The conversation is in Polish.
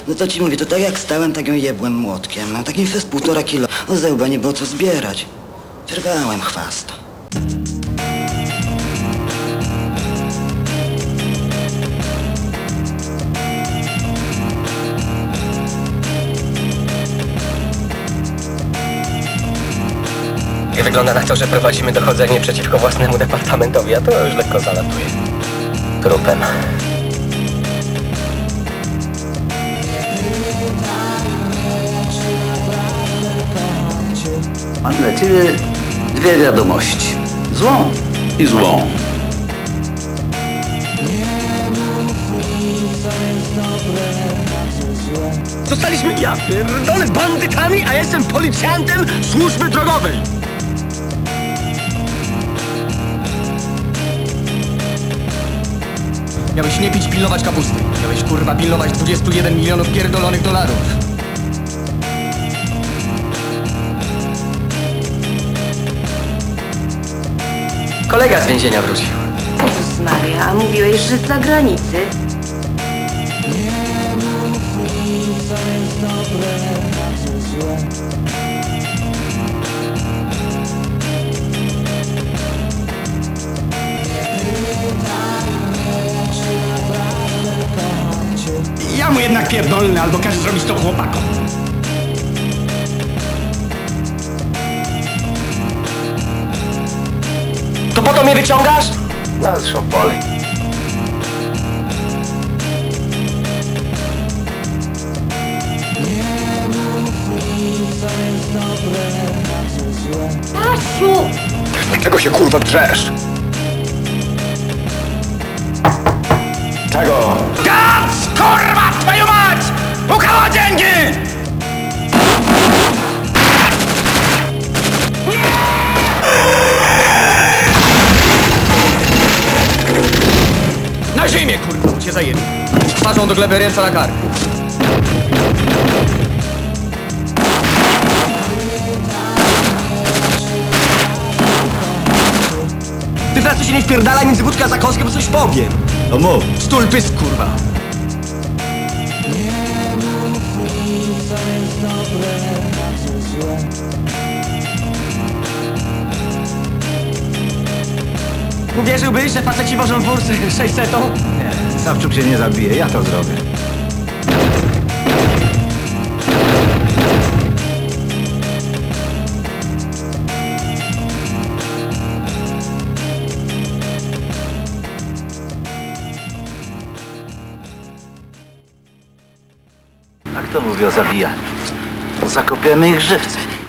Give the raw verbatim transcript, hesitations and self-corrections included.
No to ci mówię, to tak jak stałem, tak ją jebłem młotkiem. No takim fest półtora kilo. O zełba nie było co zbierać. Czerwałem chwast. I wygląda na to, że prowadzimy dochodzenie przeciwko własnemu departamentowi, a to już lekko zalatuje. Trupem. Mam dla ciebie dwie wiadomości. Złą i złą. Zostaliśmy, ja pierdolę, bandytami, a jestem policjantem służby drogowej. Miałeś nie pić, pilnować kapusty. Miałeś, kurwa, pilnować dwudziestu jeden milionów pierdolonych dolarów. Kolega z więzienia wrócił. Jezus Maria, a mówiłeś, że za granicy. Ja mu jednak pierdolny, albo każę zrobić to chłopakom. To po to mnie wyciągasz? No, zresztą polej. Stasiu! Dlaczego się, kurwa, drzesz? Czego? Gaz! Kurwa, twoją mać! Pukała dzięki! Na ziemię, kurwa, bo cię zajęli. Twarzą do gleby, ręce na kark. Ty teraz się nie wpierdalaj między wódkę a zakąskę, bo coś powiem. No mów. Stul pysk, kurwa. Wierzyłbyś, że faceci wożą wóz sześćsetą? Nie, Sawczuk się nie zabije, ja to zrobię. A kto mówi o zabijaniu? Zakopiemy ich żywcem.